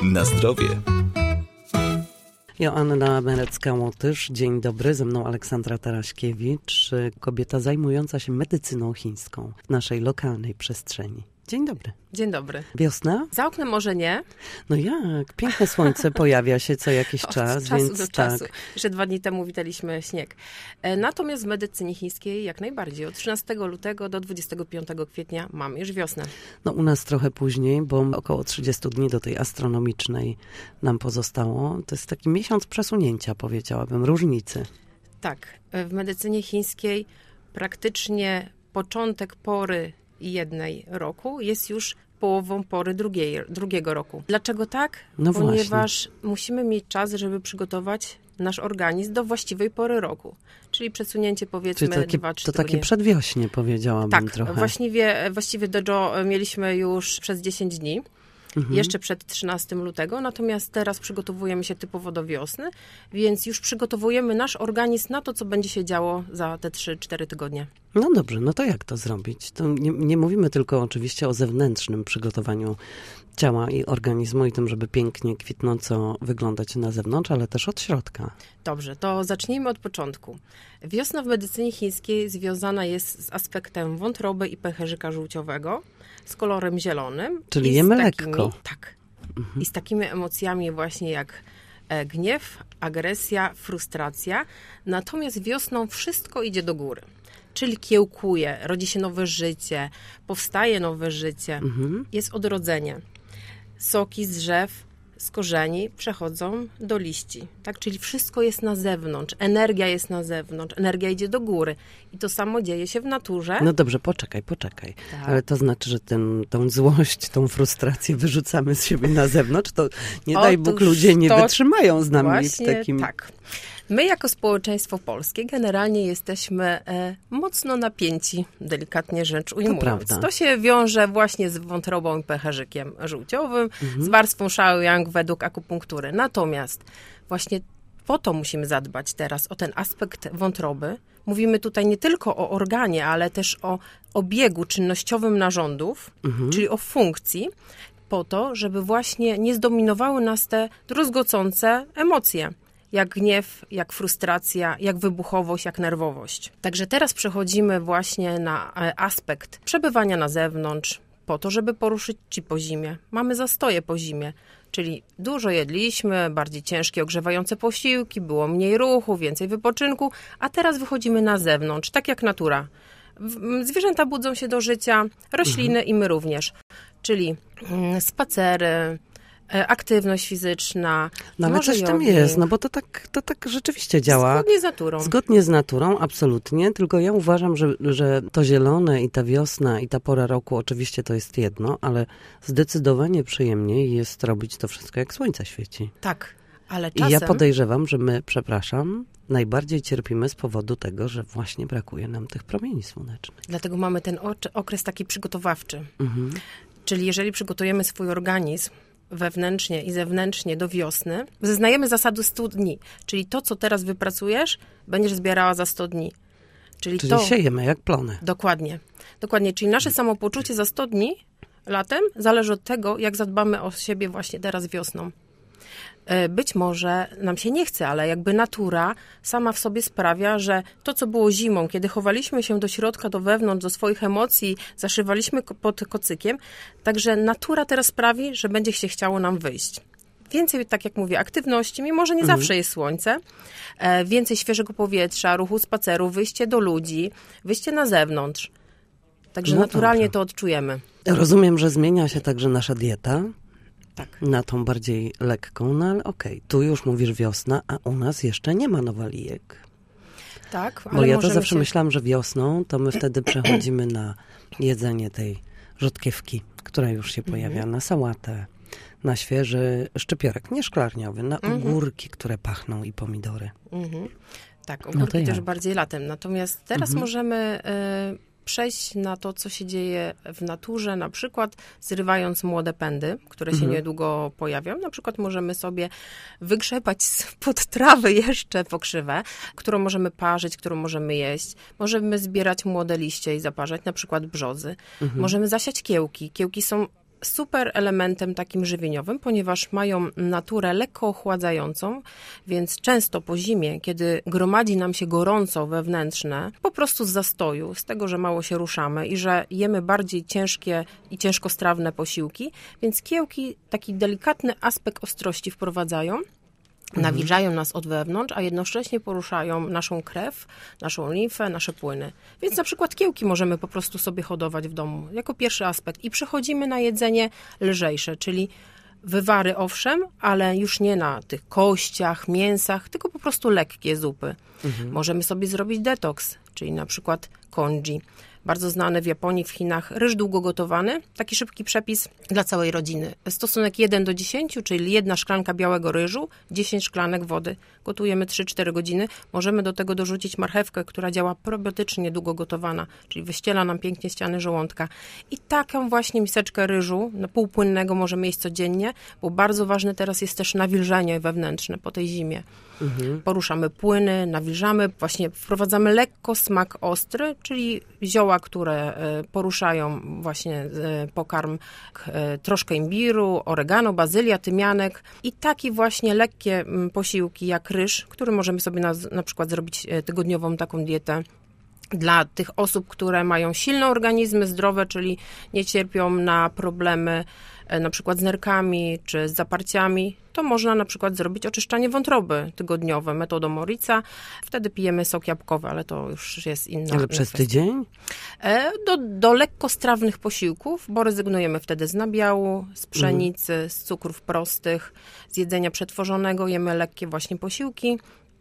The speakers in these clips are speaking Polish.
Na zdrowie. Joanna Merecka-Łotysz, dzień dobry, ze mną Aleksandra Taraśkiewicz, kobieta zajmująca się medycyną chińską w naszej lokalnej przestrzeni. Dzień dobry. Dzień dobry. Wiosna? Za oknem może nie. No jak? Piękne słońce pojawia się co jakiś czas. Od czasu więc do czasu. Jeszcze 2 dni temu witaliśmy śnieg. Natomiast w medycynie chińskiej jak najbardziej. Od 13 lutego do 25 kwietnia mamy już wiosnę. No u nas trochę później, bo około 30 dni do tej astronomicznej nam pozostało. To jest taki miesiąc przesunięcia, powiedziałabym, różnicy. Tak. W medycynie chińskiej praktycznie początek pory jednej roku jest już połową pory drugiego roku. Dlaczego tak? No Ponieważ musimy mieć czas, żeby przygotować nasz organizm do właściwej pory roku. Czyli przesunięcie powiedzmy 2-3 tygodnie. To takie przedwiośnie powiedziałabym tak, trochę. Właściwie dojo mieliśmy już przez 10 dni. Jeszcze przed 13 lutego, natomiast teraz przygotowujemy się typowo do wiosny, więc już przygotowujemy nasz organizm na to, co będzie się działo za te 3-4 tygodnie. No dobrze, no to jak to zrobić? To nie mówimy tylko oczywiście o zewnętrznym przygotowaniu ciała i organizmu i tym, żeby pięknie, kwitnąco wyglądać na zewnątrz, ale też od środka. Dobrze, to zacznijmy od początku. Wiosna w medycynie chińskiej związana jest z aspektem wątroby i pęcherzyka żółciowego, z kolorem zielonym. Czyli jemy lekko. Tak. I z takimi emocjami właśnie jak gniew, agresja, frustracja. Natomiast wiosną wszystko idzie do góry. Czyli kiełkuje, rodzi się nowe życie, powstaje nowe życie, jest odrodzenie. Soki z drzew, z korzeni przechodzą do liści. Tak? Czyli wszystko jest na zewnątrz, energia jest na zewnątrz, energia idzie do góry. I to samo dzieje się w naturze. No dobrze, poczekaj. Tak. Ale to znaczy, że tą złość, tą frustrację wyrzucamy z siebie na zewnątrz, to nie daj Bóg, ludzie nie wytrzymają z nami właśnie w takim... Tak. My jako społeczeństwo polskie generalnie jesteśmy mocno napięci, delikatnie rzecz ujmując. To prawda. To się wiąże właśnie z wątrobą i pęcherzykiem żółciowym, z warstwą Shaoyang według akupunktury. Natomiast właśnie po to musimy zadbać teraz o ten aspekt wątroby. Mówimy tutaj nie tylko o organie, ale też o obiegu czynnościowym narządów, czyli o funkcji, po to, żeby właśnie nie zdominowały nas te druzgocące emocje. Jak gniew, jak frustracja, jak wybuchowość, jak nerwowość. Także teraz przechodzimy właśnie na aspekt przebywania na zewnątrz, po to, żeby poruszyć ci po zimie. Mamy zastoje po zimie, czyli dużo jedliśmy, bardziej ciężkie, ogrzewające posiłki, było mniej ruchu, więcej wypoczynku, a teraz wychodzimy na zewnątrz, tak jak natura. Zwierzęta budzą się do życia, rośliny i my również, czyli spacery, aktywność fizyczna. No ale coś tam jest, no bo to tak rzeczywiście działa. Zgodnie z naturą. Zgodnie z naturą, absolutnie, tylko ja uważam, że to zielone i ta wiosna i ta pora roku oczywiście to jest jedno, ale zdecydowanie przyjemniej jest robić to wszystko jak słońce świeci. Tak, ale czasem... I ja podejrzewam, że my, najbardziej cierpimy z powodu tego, że właśnie brakuje nam tych promieni słonecznych. Dlatego mamy ten okres taki przygotowawczy. Czyli jeżeli przygotujemy swój organizm wewnętrznie i zewnętrznie do wiosny, zeznajemy zasady 100 dni. Czyli to, co teraz wypracujesz, będziesz zbierała za 100 dni. Czyli siejemy jak plony. Dokładnie. Czyli nasze samopoczucie za 100 dni latem zależy od tego, jak zadbamy o siebie właśnie teraz wiosną. Być może nam się nie chce, ale jakby natura sama w sobie sprawia, że to, co było zimą, kiedy chowaliśmy się do środka, do wewnątrz, do swoich emocji, zaszywaliśmy pod kocykiem, także natura teraz sprawi, że będzie się chciało nam wyjść. Więcej, tak jak mówię, aktywności, mimo że nie zawsze jest słońce, więcej świeżego powietrza, ruchu, spaceru, wyjście do ludzi, wyjście na zewnątrz. Także naturalnie to odczujemy. Rozumiem, że zmienia się także nasza dieta. Tak. Na tą bardziej lekką, no ale okej, tu już mówisz wiosna, a u nas jeszcze nie ma nowalijek. Tak, ale bo ja to zawsze myślałam, że wiosną to my wtedy przechodzimy na jedzenie tej rzodkiewki, która już się pojawia, na sałatę, na świeży szczypiorek, nie szklarniowy, na ogórki, które pachną i pomidory. Tak, ogórki też bardziej latem. Natomiast teraz możemy przejść na to, co się dzieje w naturze, na przykład zrywając młode pędy, które się niedługo pojawią. Na przykład możemy sobie wygrzebać spod trawy jeszcze pokrzywę, którą możemy parzyć, którą możemy jeść. Możemy zbierać młode liście i zaparzać, na przykład brzozy. Możemy zasiać kiełki. Kiełki są super elementem takim żywieniowym, ponieważ mają naturę lekko ochładzającą, więc często po zimie, kiedy gromadzi nam się gorąco wewnętrzne, po prostu z zastoju, z tego, że mało się ruszamy i że jemy bardziej ciężkie i ciężkostrawne posiłki, więc kiełki taki delikatny aspekt ostrości wprowadzają, nawilżają nas od wewnątrz, a jednocześnie poruszają naszą krew, naszą limfę, nasze płyny. Więc na przykład kiełki możemy po prostu sobie hodować w domu jako pierwszy aspekt i przechodzimy na jedzenie lżejsze, czyli wywary owszem, ale już nie na tych kościach, mięsach, tylko po prostu lekkie zupy. Możemy sobie zrobić detoks, czyli na przykład congee. Bardzo znany w Japonii, w Chinach, ryż długo gotowany. Taki szybki przepis dla całej rodziny. Stosunek 1:10, czyli 1 szklanka białego ryżu, 10 szklanek wody. Gotujemy 3-4 godziny. Możemy do tego dorzucić marchewkę, która działa probiotycznie długo gotowana, czyli wyściela nam pięknie ściany żołądka. I taką właśnie miseczkę ryżu półpłynnego możemy jeść codziennie, bo bardzo ważne teraz jest też nawilżenie wewnętrzne po tej zimie. Poruszamy płyny, nawilżamy, właśnie wprowadzamy lekko smak ostry, czyli zioła, które poruszają właśnie pokarm, troszkę imbiru, oregano, bazylia, tymianek i takie właśnie lekkie posiłki jak ryż, który możemy sobie na przykład zrobić tygodniową taką dietę dla tych osób, które mają silne organizmy, zdrowe, czyli nie cierpią na problemy na przykład z nerkami czy z zaparciami, to można na przykład zrobić oczyszczanie wątroby tygodniowe metodą Morica. Wtedy pijemy sok jabłkowy, ale to już jest inna Ale przez tydzień? Do lekkostrawnych posiłków, bo rezygnujemy wtedy z nabiału, z pszenicy, z cukrów prostych, z jedzenia przetworzonego, jemy lekkie właśnie posiłki.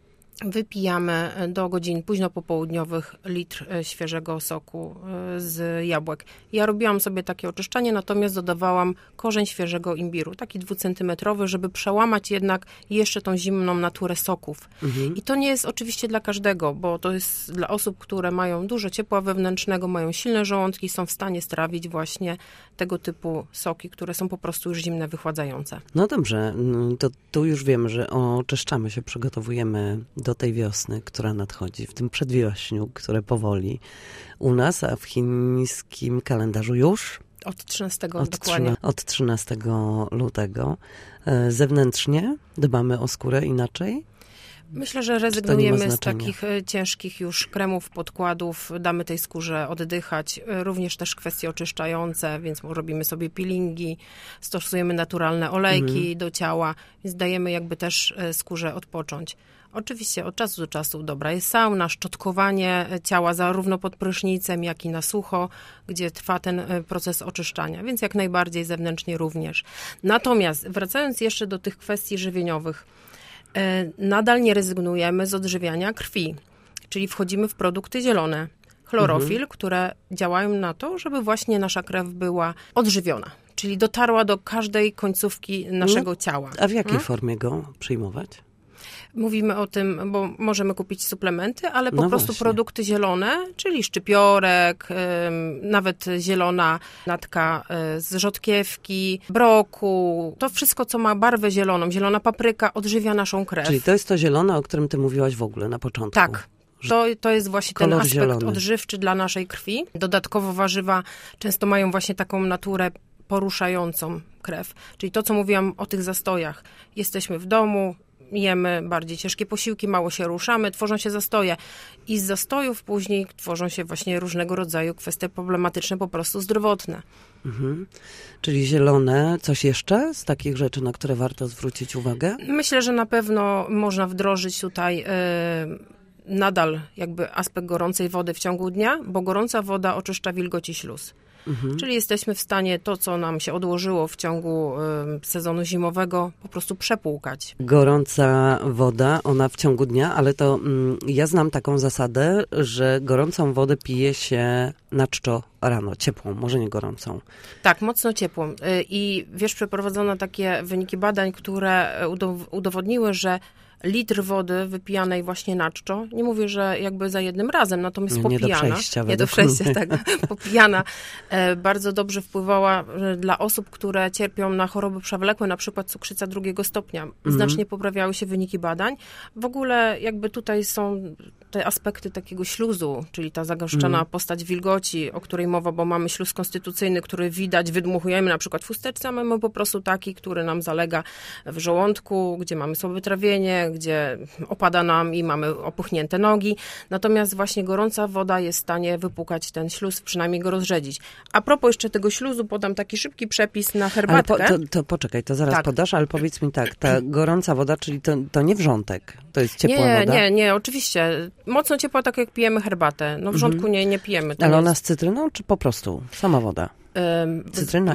Wypijamy do godzin późno popołudniowych litr świeżego soku z jabłek. Ja robiłam sobie takie oczyszczanie, natomiast dodawałam korzeń świeżego imbiru, taki 2-centymetrowy, żeby przełamać jednak jeszcze tą zimną naturę soków. I to nie jest oczywiście dla każdego, bo to jest dla osób, które mają dużo ciepła wewnętrznego, mają silne żołądki, są w stanie strawić właśnie tego typu soki, które są po prostu już zimne, wychładzające. No dobrze, to tu już wiemy, że oczyszczamy się, przygotowujemy do tej wiosny, która nadchodzi, w tym przedwiośniu, które powoli u nas, a w chińskim kalendarzu już? Od 13 dokładnie. Od 13 lutego. Zewnętrznie dbamy o skórę inaczej? Myślę, że rezygnujemy z takich ciężkich już kremów, podkładów, damy tej skórze oddychać. Również też kwestie oczyszczające, więc robimy sobie peelingi, stosujemy naturalne olejki do ciała, więc dajemy jakby też skórze odpocząć. Oczywiście od czasu do czasu dobra jest sauna, szczotkowanie ciała zarówno pod prysznicem, jak i na sucho, gdzie trwa ten proces oczyszczania, więc jak najbardziej zewnętrznie również. Natomiast wracając jeszcze do tych kwestii żywieniowych, nadal nie rezygnujemy z odżywiania krwi, czyli wchodzimy w produkty zielone, chlorofil, które działają na to, żeby właśnie nasza krew była odżywiona, czyli dotarła do każdej końcówki naszego ciała. A w jakiej formie go przyjmować? Mówimy o tym, bo możemy kupić suplementy, ale po prostu właśnie produkty zielone, czyli szczypiorek, nawet zielona natka z rzodkiewki, broku, to wszystko, co ma barwę zieloną, zielona papryka odżywia naszą krew. Czyli to jest to zielone, o którym ty mówiłaś w ogóle na początku. Tak. To jest właśnie ten aspekt zielony, odżywczy dla naszej krwi. Dodatkowo warzywa często mają właśnie taką naturę poruszającą krew. Czyli to, co mówiłam o tych zastojach. Jesteśmy w domu, jemy bardziej ciężkie posiłki, mało się ruszamy, tworzą się zastoje. I z zastojów później tworzą się właśnie różnego rodzaju kwestie problematyczne, po prostu zdrowotne. Czyli zielone, coś jeszcze z takich rzeczy, na które warto zwrócić uwagę? Myślę, że na pewno można wdrożyć tutaj nadal jakby aspekt gorącej wody w ciągu dnia, bo gorąca woda oczyszcza wilgoć i śluz. Czyli jesteśmy w stanie to, co nam się odłożyło w ciągu sezonu zimowego, po prostu przepłukać. Gorąca woda, ona w ciągu dnia, ale to ja znam taką zasadę, że gorącą wodę pije się na czczo rano, ciepłą, może nie gorącą. Tak, mocno ciepłą. I wiesz, przeprowadzono takie wyniki badań, które udowodniły, że litr wody wypijanej właśnie na czczo. Nie mówię, że jakby za jednym razem, natomiast popijana. Nie do przejścia, tak. Popijana bardzo dobrze wpływała dla osób, które cierpią na choroby przewlekłe, na przykład cukrzyca drugiego stopnia. Znacznie poprawiały się wyniki badań. W ogóle jakby tutaj są te aspekty takiego śluzu, czyli ta zagęszczona postać wilgoci, o której mowa, bo mamy śluz konstytucyjny, który widać, wydmuchujemy na przykład w chusteczce, a mamy po prostu taki, który nam zalega w żołądku, gdzie mamy słabe trawienie, gdzie opada nam i mamy opuchnięte nogi. Natomiast właśnie gorąca woda jest w stanie wypłukać ten śluz, przynajmniej go rozrzedzić. A propos jeszcze tego śluzu, podam taki szybki przepis na herbatkę. Ale to poczekaj, to zaraz podasz, ale powiedz mi tak, ta gorąca woda, czyli to nie wrzątek, to jest ciepła woda? Nie, oczywiście. Mocno ciepła, tak jak pijemy herbatę. No wrzątku nie pijemy. Ale ona z cytryną, czy po prostu sama woda? Cytryna,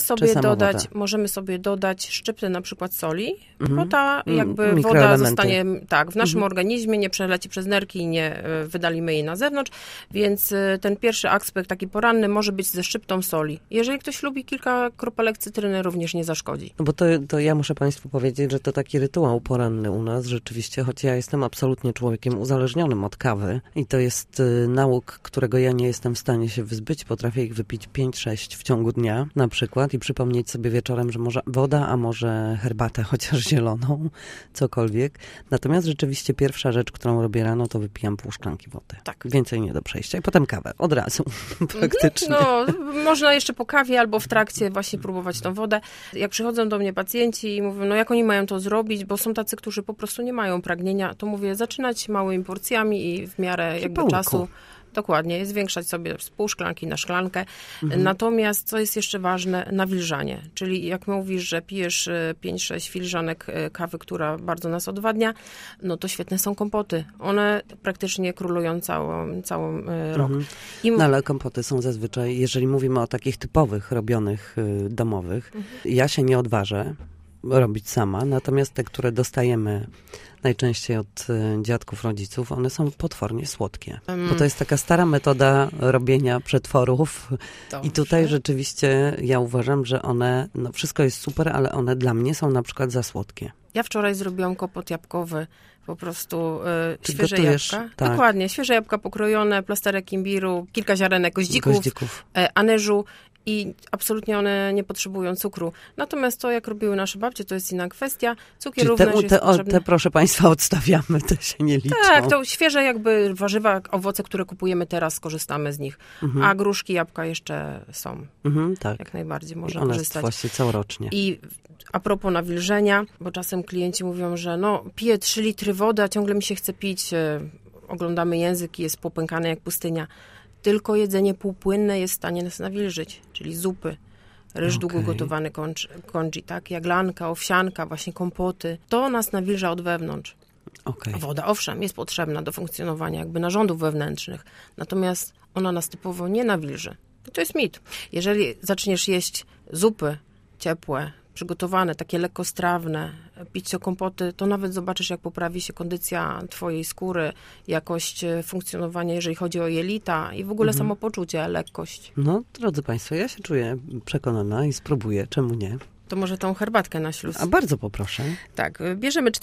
możemy sobie dodać szczyptę na przykład soli, bo ta jakby woda zostanie w naszym organizmie, nie przeleci przez nerki i nie wydalimy jej na zewnątrz, więc ten pierwszy aspekt taki poranny może być ze szczyptą soli. Jeżeli ktoś lubi, kilka kropelek cytryny również nie zaszkodzi. No bo to ja muszę Państwu powiedzieć, że to taki rytuał poranny u nas rzeczywiście, choć ja jestem absolutnie człowiekiem uzależnionym od kawy i to jest nauk, którego ja nie jestem w stanie się wyzbyć. Potrafię ich wypić 5-6 w ciągu dnia na przykład i przypomnieć sobie wieczorem, że może woda, a może herbatę, chociaż zieloną, cokolwiek. Natomiast rzeczywiście pierwsza rzecz, którą robię rano, to wypijam pół szklanki wody. Tak. Więcej nie do przejścia. I potem kawę. Od razu. Praktycznie. No, można jeszcze po kawie albo w trakcie właśnie próbować tą wodę. Jak przychodzą do mnie pacjenci i mówią, no jak oni mają to zrobić, bo są tacy, którzy po prostu nie mają pragnienia, to mówię, zaczynać małymi porcjami i w miarę jakby czasu. Dokładnie, zwiększać sobie z pół szklanki na szklankę. Natomiast, co jest jeszcze ważne, nawilżanie. Czyli jak mówisz, że pijesz 5-6 filiżanek kawy, która bardzo nas odwadnia, no to świetne są kompoty. One praktycznie królują całą rok. No ale kompoty są zazwyczaj, jeżeli mówimy o takich typowych, robionych, domowych, ja się nie odważę robić sama, natomiast te, które dostajemy najczęściej od dziadków, rodziców, one są potwornie słodkie. Bo to jest taka stara metoda robienia przetworów. Dobrze. I tutaj rzeczywiście ja uważam, że one, no wszystko jest super, ale one dla mnie są na przykład za słodkie. Ja wczoraj zrobiłam kompot jabłkowy, po prostu świeże gotujesz, jabłka. Tak. Dokładnie, świeże jabłka pokrojone, plasterek imbiru, kilka ziarenek goździków. Anyżu. I absolutnie one nie potrzebują cukru. Natomiast to, jak robiły nasze babcie, to jest inna kwestia. Cukier również jest potrzebny. Te, proszę Państwa, odstawiamy, te się nie liczą. Tak, to świeże jakby warzywa, owoce, które kupujemy teraz, skorzystamy z nich. A gruszki, jabłka jeszcze są. Tak. Jak najbardziej można one korzystać. Właśnie całorocznie. I a propos nawilżenia, bo czasem klienci mówią, że no piję 3 litry wody, a ciągle mi się chce pić. Oglądamy język i jest popękany jak pustynia. Tylko jedzenie półpłynne jest w stanie nas nawilżyć, czyli zupy, ryż długo gotowany congee, tak, jaglanka, owsianka, właśnie kompoty. To nas nawilża od wewnątrz. Woda, owszem, jest potrzebna do funkcjonowania jakby narządów wewnętrznych, natomiast ona nas typowo nie nawilży. I to jest mit. Jeżeli zaczniesz jeść zupy ciepłe, przygotowane, takie lekkostrawne, pić kompoty, to nawet zobaczysz, jak poprawi się kondycja twojej skóry, jakość funkcjonowania, jeżeli chodzi o jelita i w ogóle samopoczucie, lekkość. No, drodzy Państwo, ja się czuję przekonana i spróbuję, czemu nie? To może tą herbatkę na śluz. A bardzo poproszę. Tak, bierzemy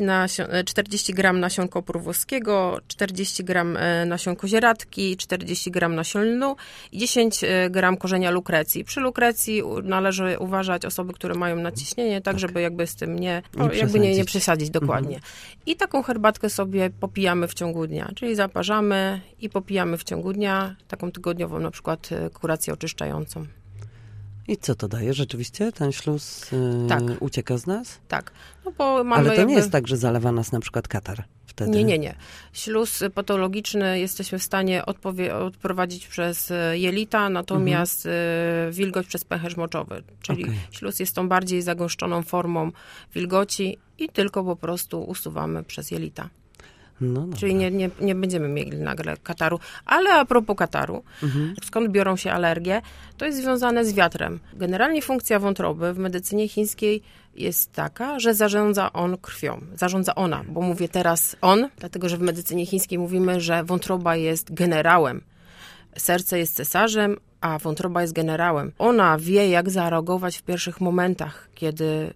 40 gram nasion kopru włoskiego, 40 gram nasion kozieradki, 40 gram nasion lnu i 10 gram korzenia lukrecji. Przy lukrecji należy uważać osoby, które mają nadciśnienie, tak żeby jakby z tym nie przesadzić dokładnie. I taką herbatkę sobie popijamy w ciągu dnia, czyli zaparzamy i popijamy w ciągu dnia, taką tygodniową na przykład kurację oczyszczającą. I co to daje? Rzeczywiście ten śluz ucieka z nas? Tak. No bo mamy ale to nie jest tak, że zalewa nas na przykład katar wtedy? Nie. Śluz patologiczny jesteśmy w stanie odprowadzić przez jelita, natomiast wilgoć przez pęcherz moczowy. Czyli śluz jest tą bardziej zagęszczoną formą wilgoci i tylko po prostu usuwamy przez jelita. No, czyli nie będziemy mieli nagle kataru. Ale a propos kataru, skąd biorą się alergie, to jest związane z wiatrem. Generalnie funkcja wątroby w medycynie chińskiej jest taka, że zarządza on krwią. Zarządza ona, bo mówię teraz on, dlatego że w medycynie chińskiej mówimy, że wątroba jest generałem. Serce jest cesarzem, a wątroba jest generałem. Ona wie, jak zareagować w pierwszych momentach, kiedy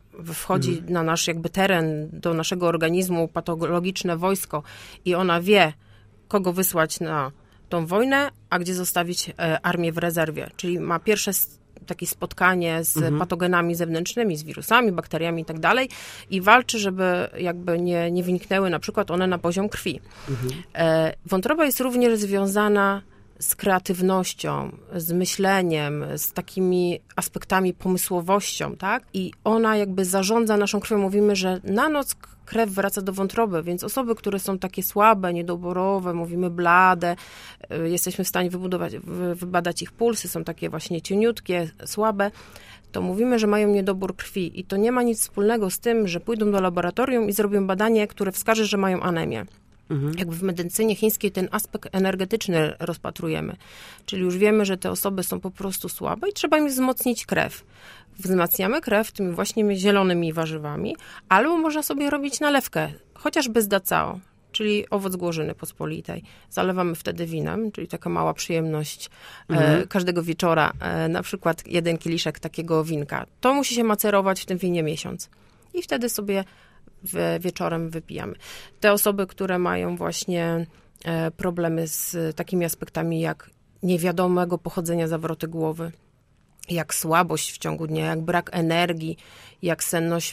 wchodzi na nasz jakby teren, do naszego organizmu patologiczne wojsko i ona wie, kogo wysłać na tą wojnę, a gdzie zostawić armię w rezerwie. Czyli ma pierwsze takie spotkanie z patogenami zewnętrznymi, z wirusami, bakteriami i tak dalej i walczy, żeby jakby nie wyniknęły na przykład one na poziom krwi. Wątroba jest również związana z kreatywnością, z myśleniem, z takimi aspektami pomysłowością, tak? I ona jakby zarządza naszą krwią. Mówimy, że na noc krew wraca do wątroby, więc osoby, które są takie słabe, niedoborowe, mówimy blade, jesteśmy w stanie wybadać ich pulsy, są takie właśnie cieniutkie, słabe, to mówimy, że mają niedobór krwi. I to nie ma nic wspólnego z tym, że pójdą do laboratorium i zrobią badanie, które wskaże, że mają anemię. Jakby w medycynie chińskiej ten aspekt energetyczny rozpatrujemy. Czyli już wiemy, że te osoby są po prostu słabe i trzeba im wzmocnić krew. Wzmacniamy krew tymi właśnie zielonymi warzywami, albo można sobie robić nalewkę, chociażby z dacao, czyli owoc głorzyny pospolitej. Zalewamy wtedy winem, czyli taka mała przyjemność każdego wieczora, na przykład 1 kieliszek takiego winka. To musi się macerować w tym winie miesiąc. I wtedy sobie wieczorem wypijamy. Te osoby, które mają właśnie problemy z takimi aspektami jak niewiadomego pochodzenia zawroty głowy, jak słabość w ciągu dnia, jak brak energii, jak senność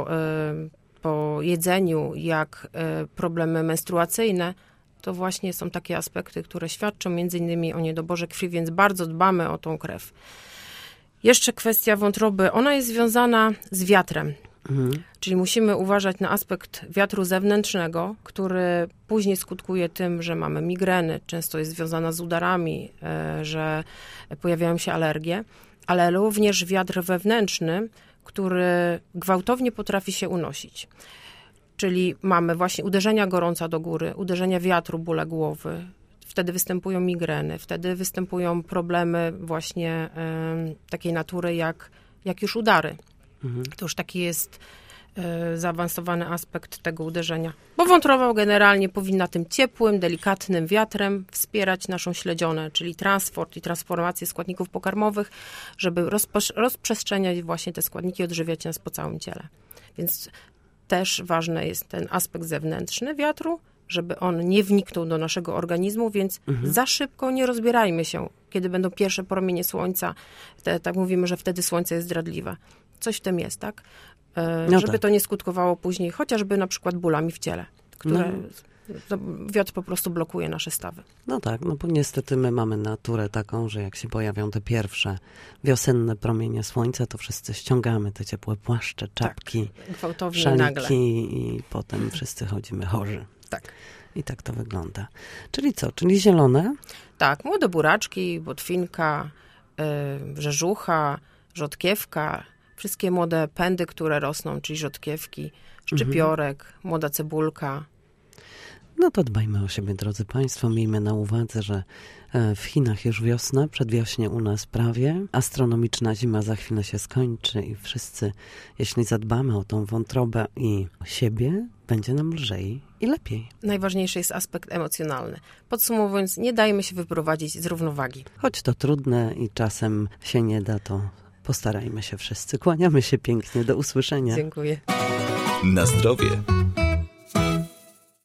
po jedzeniu, jak problemy menstruacyjne, to właśnie są takie aspekty, które świadczą między innymi o niedoborze krwi, więc bardzo dbamy o tą krew. Jeszcze kwestia wątroby, ona jest związana z wiatrem. Czyli musimy uważać na aspekt wiatru zewnętrznego, który później skutkuje tym, że mamy migreny, często jest związana z udarami, że pojawiają się alergie, ale również wiatr wewnętrzny, który gwałtownie potrafi się unosić. Czyli mamy właśnie uderzenia gorąca do góry, uderzenia wiatru, bóle głowy, wtedy występują migreny, wtedy występują problemy właśnie takiej natury jak już udary. To już taki jest zaawansowany aspekt tego uderzenia. Bo wątroba generalnie powinna tym ciepłym, delikatnym wiatrem wspierać naszą śledzionę, czyli transport i transformację składników pokarmowych, żeby rozprzestrzeniać właśnie te składniki, odżywiać nas po całym ciele. Więc też ważny jest ten aspekt zewnętrzny wiatru, żeby on nie wniknął do naszego organizmu, więc za szybko nie rozbierajmy się, kiedy będą pierwsze promienie słońca. Tak mówimy, że wtedy słońce jest zdradliwe. Coś w tym jest, tak? Żeby to nie skutkowało później chociażby na przykład bólami w ciele, które wiatr po prostu blokuje nasze stawy. No tak, no bo niestety my mamy naturę taką, że jak się pojawią te pierwsze wiosenne promienie słońca, to wszyscy ściągamy te ciepłe płaszcze, czapki, gwałtownie szaliki nagle. I potem wszyscy chodzimy chorzy. Tak. I tak to wygląda. Czyli co? Czyli zielone? Tak, młode buraczki, botwinka, rzeżucha, rzodkiewka, wszystkie młode pędy, które rosną, czyli rzodkiewki, szczypiorek, młoda cebulka. No to dbajmy o siebie, drodzy Państwo. Miejmy na uwadze, że w Chinach już wiosna, przedwiośnie u nas prawie. Astronomiczna zima za chwilę się skończy i wszyscy, jeśli zadbamy o tą wątrobę i o siebie, będzie nam lżej i lepiej. Najważniejszy jest aspekt emocjonalny. Podsumowując, nie dajmy się wyprowadzić z równowagi. Choć to trudne i czasem się nie da, to postarajmy się wszyscy. Kłaniamy się pięknie. Do usłyszenia. Dziękuję. Na zdrowie.